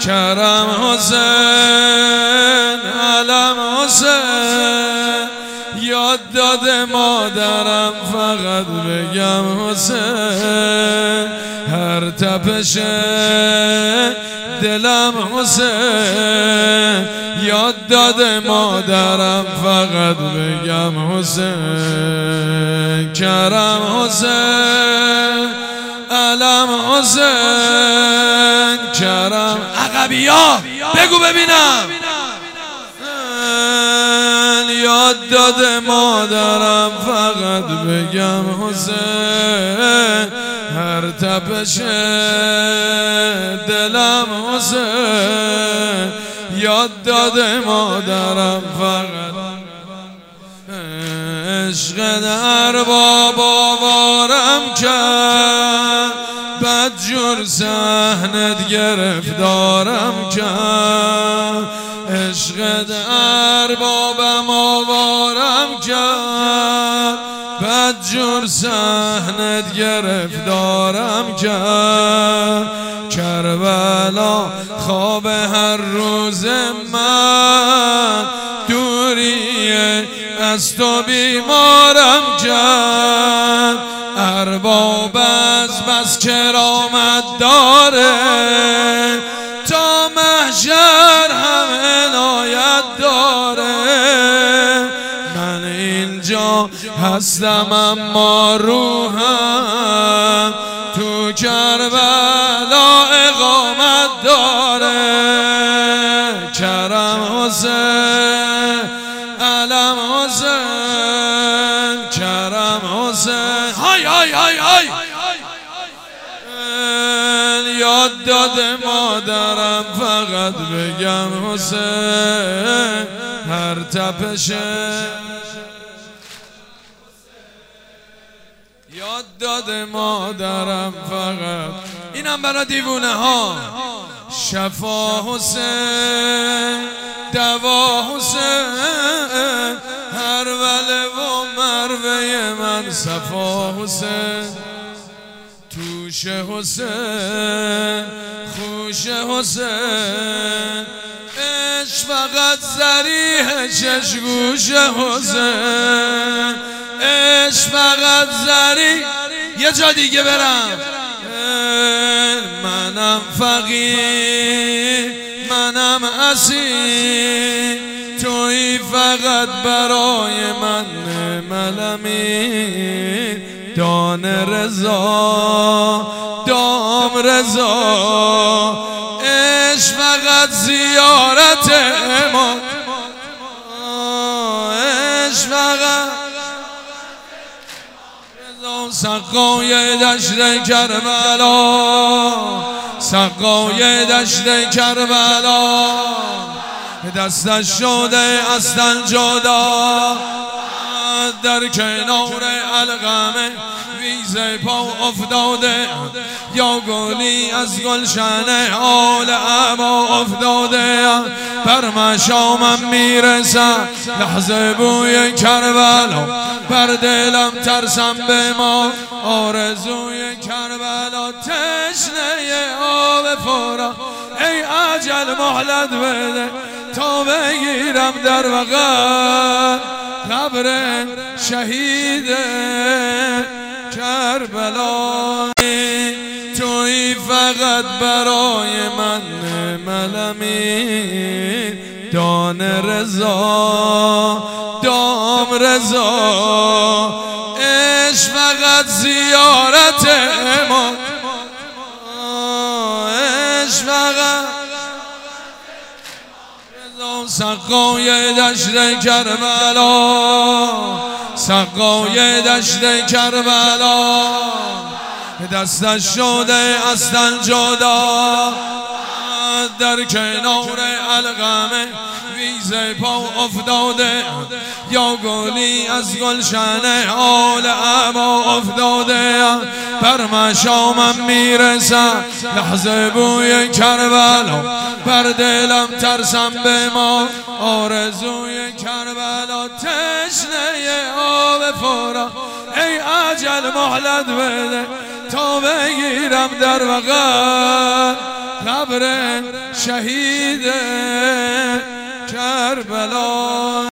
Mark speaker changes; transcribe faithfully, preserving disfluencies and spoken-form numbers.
Speaker 1: کرم حسین علم حسین یاد داده مادرم فقط بگم حسین هر تپش دلم حسین یاد داده مادرم فقط بگم حسین کرم حسین علم حسین کرم عقبیا بگو ببینم یاد داده مادرم فقط بگم حسین هر تپش دلم حسین یاد داده مادرم فقط عشق در بابا وارم کرد بدجور صحنت گرفتارم کرد عشق در بابم آوارم کرد بدجور صحنت گرفتارم کرد کربلا خواب هر روز من دوریه از تو بیمارم کرد ارباب از بس کرامت داره تا محشر هم عنایت داره من اینجا هستم اما روحم تو کربلا اقامت داره کرم حسین علم حسین کرم حسین های های های های یاد داده مادرم فقط بگم حسین هر تپش یاد داده مادرم فقط اینم برای دیوونه ها شفا حسین دوا حسین هر وله و مروه من صفا حسین توش حسین خوش حسین عشق فقط ذریح چشگوش حسین عشق فقط ذریح یه جا دیگه برم منم فقیر منم اسیر توی فقط برای من ملمی دان رضا دام رضا عشق فقط زیارت ما عشق فقط سقای دشت کربلا سقای دشت کربلا دستش شده اصلا جدا در کنار القمه ویزه پا افتاده یا گلی از گلشن آل عبا افتاده بر مشامم میرسم لحظه بوی کربلا بر دلم ترسم به ما آرزوی کربلا تشنه آب فرا ای عجل مهلت بده تا بگیرم در وقت قبر شهید کربلا توی فقط برای من ملمی دان رضا دام رضا عشق فقط زیارت ما عشق فقط سقای دشت کربلا سقای دشت کربلا دستش شده اصلا جدا در کنار القمه ویزه پا افتاده یا گلی از گلشن آل عبا افتاده بر مشامم میرسم لحظه بوی کربلا بر دلم ترسم به ما آرزوی کربلا تشنه آب فرا ای عجل مهلت بده تا بگیرم در وقت قبر شهید کربلا.